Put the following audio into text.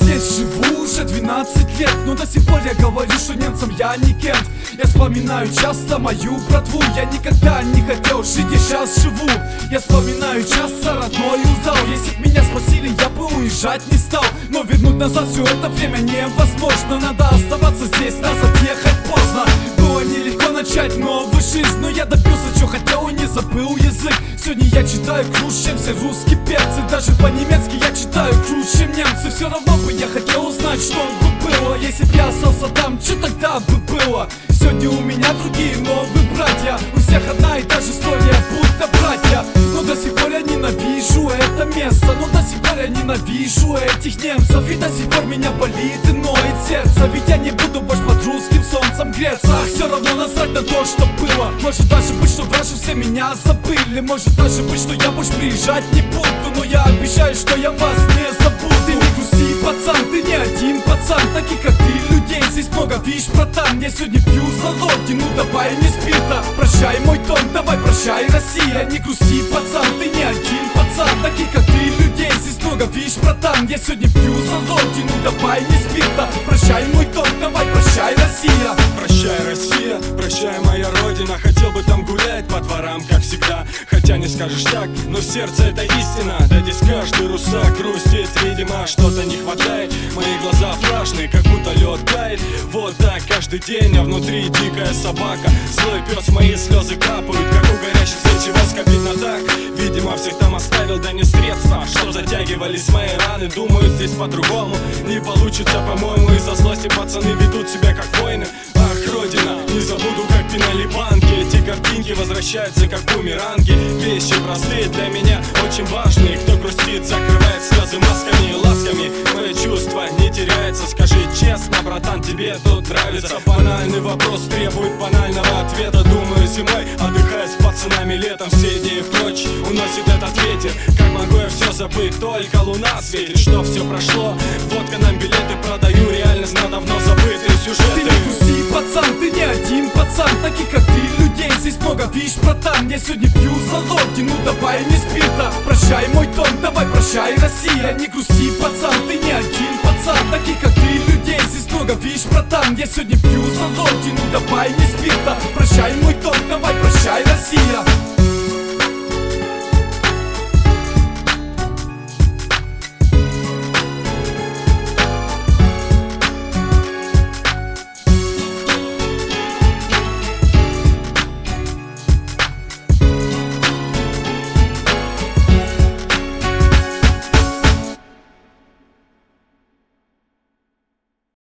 здесь живу уже 12 лет, но до сих пор я говорю, что немцам я не кент. Я вспоминаю часто мою братву, я никогда не хотел жить, я сейчас живу. Я вспоминаю часто родной узал. Если б меня спросили, я бы уезжать не стал. Но вернуть назад все это время невозможно. Надо оставаться здесь, назад ехать поздно. Было нелегко начать новую жизнь, но я добился, что хотел и не забыл язык. Сегодня я читаю круче, чем все русские перцы. Даже по-немецки я читаю круче, чем немцы. Все равно бы я хотел узнать, что бы было, если б я остался там, что тогда бы было. Сегодня у меня другие новые братья, у всех одна и та же история, будто братья. Но до сих пор я ненавижу это место, но до сих пор я ненавижу этих немцев. И до сих пор меня болит и ноет сердце, ведь я не буду больше под русским солнцем греться. А все равно насрать на то, что было. Может даже быть, что раньше все меня забыли. Может даже быть, что я больше приезжать не буду. Но я обещаю, что я вас не забуду. Ты не грусти, пацан, ты не один пацан. Таких как ты, людей здесь много, видишь, братан. Я сегодня пью за родину, давай мне спирта. Прощай мой дом, давай прощай Россия. Не грусти, пацан, ты не один пацан. Таких как ты, людей здесь много, видишь, братан. Я сегодня пью за родину, давай мне спирта. Прощай мой дом, давай прощай Россия. Прощай, Россия, прощай, моя родина. Хотел бы там гулять по дворам, как всегда. Хотя не скажешь так, но в сердце это истина. Да здесь каждый русак грустит, видимо, что-то не хватает. Мои глаза влажные, как будто лед тает. Вот так каждый день, а внутри дикая собака. Злой пес, мои слезы капают, как у горящих свечей воск. Обидно так, видимо, всех там оставил, да не средства, чтоб затягивались мои раны. Думаю, здесь по-другому не получится, по-моему. Из-за злости пацаны ведут себя как воины. Ах, родина, не забуду, как пинали банки. Эти картинки возвращаются, как бумеранги. Вещи простые для меня, очень важные. Кто грустит, закрывает слезы масками и ласками. Мое чувство не теряется, скажи честно, братан, тебе тут нравится. Банальный вопрос требует банального ответа. Думаю, зимой, отдыхая с пацанами летом, все идеи прочь уносит этот ветер. Как могу я все забыть, только луна светит. Что все прошло, водка нам билеты продаю. Реальность на давно забытые сюжеты. Ты не грусти, пацан, ты не один пацан. Таких как ты, людей здесь много, видишь, братан. Я сегодня пью за родину, давай мне спирта. Прощай мой дом, давай прощай Россия. Не грусти, пацан, ты не один пацан. Таких как ты, людей здесь много, видишь, братан. Я сегодня пью за родину, давай мне спирта. Прощай мой дом, давай прощай Россия.